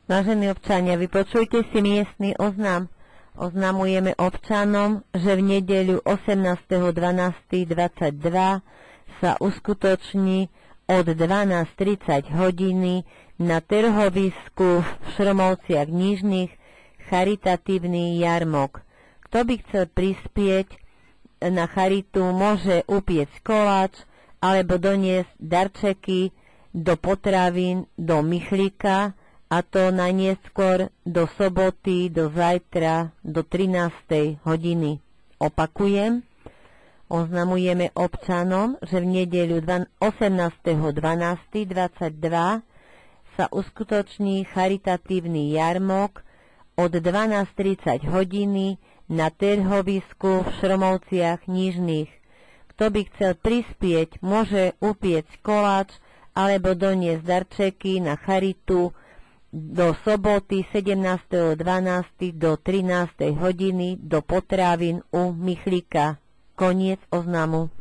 Vážení občania, vypočujte si miestny oznam. Oznamujeme občanom, že v nedeľu 18.12.22 sa uskutoční od 12:30 hodiny na trhovisku v Šromovciach Nižných charitatívny jarmok. Kto by chcel prispieť na charitu, môže upiecť koláč alebo doniesť darčeky do potravín do Michlika, a to najneskôr do soboty, do zajtra, do 13. hodiny. Opakujem, oznamujeme občanom, že v nedeľu 18.12.22 sa uskutoční charitatívny jarmok od 12:30 hodiny na trhovisku v Šromovciach Nižných. Kto by chcel prispieť, môže upiecť koláč alebo doniesť darčeky na charitu do soboty 17.12. do 13. hodiny do potravín u Michlika. Koniec oznamu.